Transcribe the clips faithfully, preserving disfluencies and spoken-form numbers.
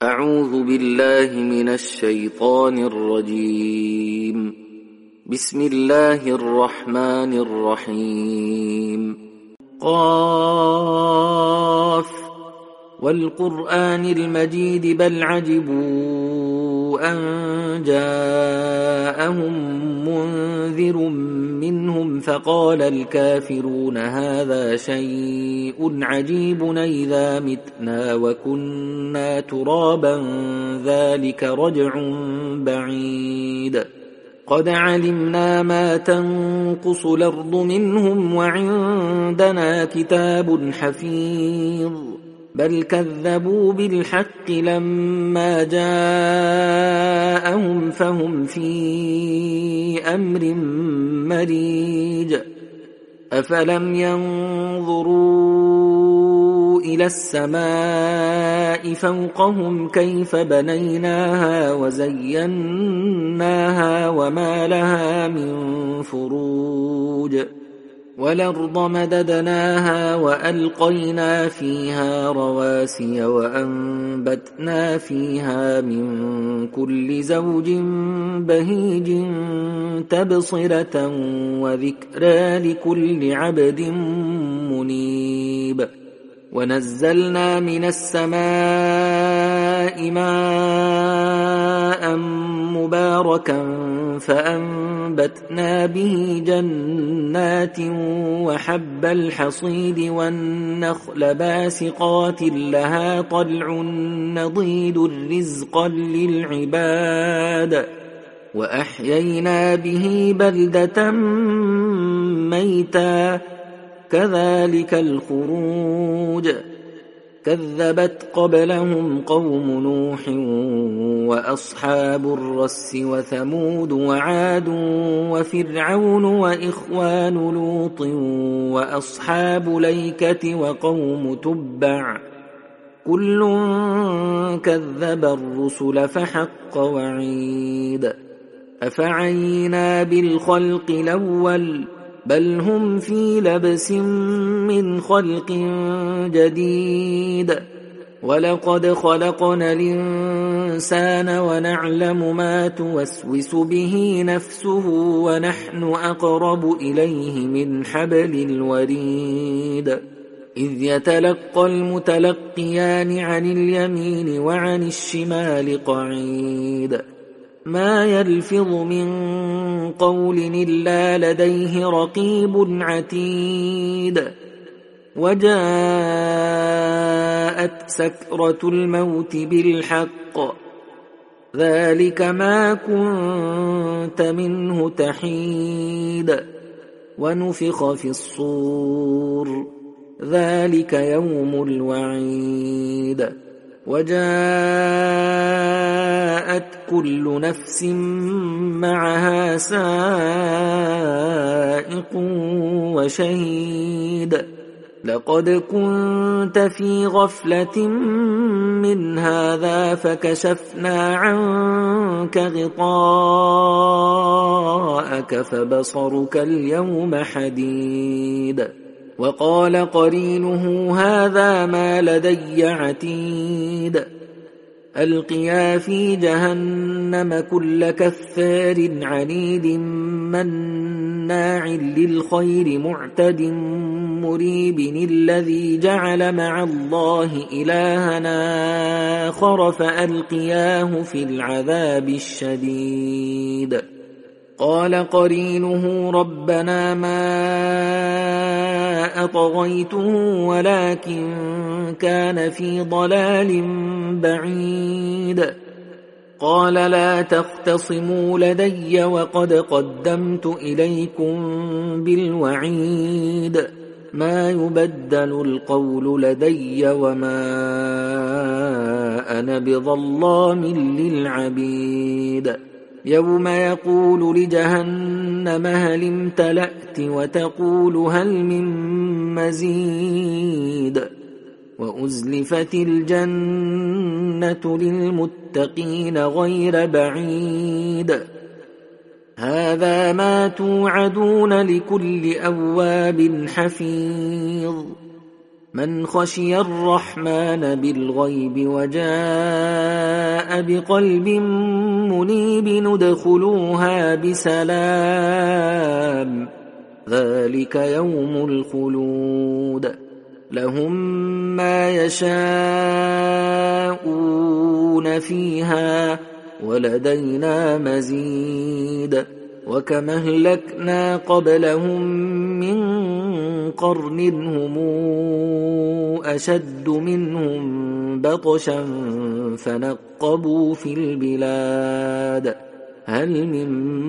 أعوذ بالله من الشيطان الرجيم. بسم الله الرحمن الرحيم. قاف والقرآن المجيد بل عجبوا أن جاءهم منذر منهم فقال الكافرون هذا شيء عجيب إذا متنا وكنا ترابا ذلك رجع بعيد قد علمنا ما تنقص الأرض منهم وعندنا كتاب حفيظ بل كذبوا بالحق لما جاءهم فهم في أمر مريج أفلم ينظروا إلى السماء فوقهم كيف بنيناها وزيناها وما لها من فروج والأرض مددناها وألقينا فيها رواسي وأنبتنا فيها من كل زوج بهيج تبصرة وذكرى لكل عبد منيب ونزلنا من السماء ماء مباركا فأنبتنا به جنات وحب الحصيد والنخل باسقات لها طلع نضيد رزقا للعباد وأحيينا به بلدة ميتا كذلك الخروج كذبت قبلهم قوم نوح وأصحاب الرس وثمود وعاد وفرعون وإخوان لوط وأصحاب ليكة وقوم تبع كل كذب الرسل فحق وعيد أفعينا بالخلق الأول بل هم في لبس من خلق جديد ولقد خلقنا الإنسان ونعلم ما توسوس به نفسه ونحن أقرب إليه من حبل الوريد إذ يتلقى المتلقيان عن اليمين وعن الشمال قعيد ما يلفظ من قول إلا لديه رقيب عتيد وجاءت سكرة الموت بالحق ذلك ما كنت منه تحيد ونفخ في الصور ذلك يوم الوعيد وجاءت كل نفس معها سائق وشهيد لقد كنت في غفلة من هذا فكشفنا عنك غطاءك فبصرك اليوم حديد وقال قرينه هذا ما لدي عتيد ألقيا في جهنم كل كفار عنيد مناع للخير معتد مريب الذي جعل مع الله إلهنا آخر فألقياه في العذاب الشديد قال قرينه ربنا ما أطغيته ولكن كان في ضلال بعيد قال لا تختصموا لدي وقد قدمت إليكم بالوعيد ما يبدل القول لدي وما أنا بظلام للعبيد يوم يقول لجهنم هل امتلأت وتقول هل من مزيد وأزلفت الجنة للمتقين غير بعيد هذا ما توعدون لكل أواب حفيظ من خشي الرحمن بالغيب وجاء بقلب منيب ندخلوها بسلام ذلك يوم الخلود لهم ما يشاءون فيها ولدينا مزيد وكم أهلكنا قبلهم من قرن هم أشد منهم بطشا فنقبوا في البلاد هل من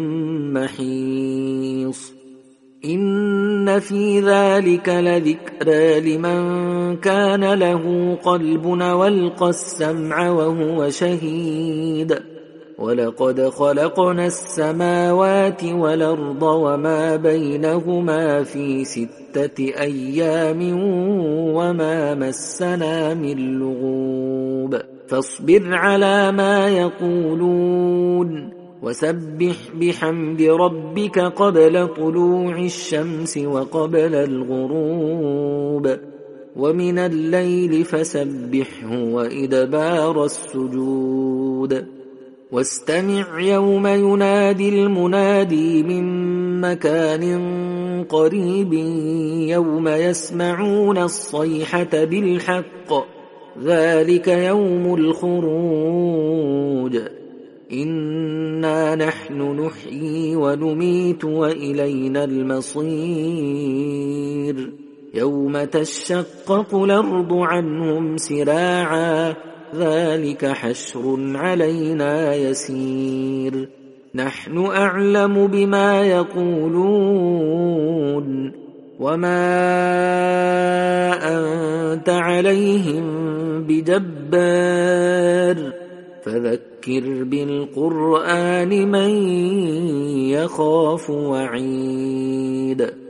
محيص إن في ذلك لذكرى لمن كان له قلب والقى السمع وهو شهيد ولقد خلقنا السماوات والأرض وما بينهما في ستة أيام وما مسنا من لغوب فاصبر على ما يقولون وسبح بحمد ربك قبل طلوع الشمس وقبل الغروب ومن الليل فسبحه وإدبار السجود واستمع يوم ينادي المنادي من مكان قريب يوم يسمعون الصيحة بالحق ذلك يوم الخروج إنا نحن نحيي ونميت وإلينا المصير يوم تشقق الأرض عنهم سراعا ذلك حشر علينا يسير نحن أعلم بما يقولون وما أنت عليهم بجبار فذكر بالقرآن من يخاف وعيد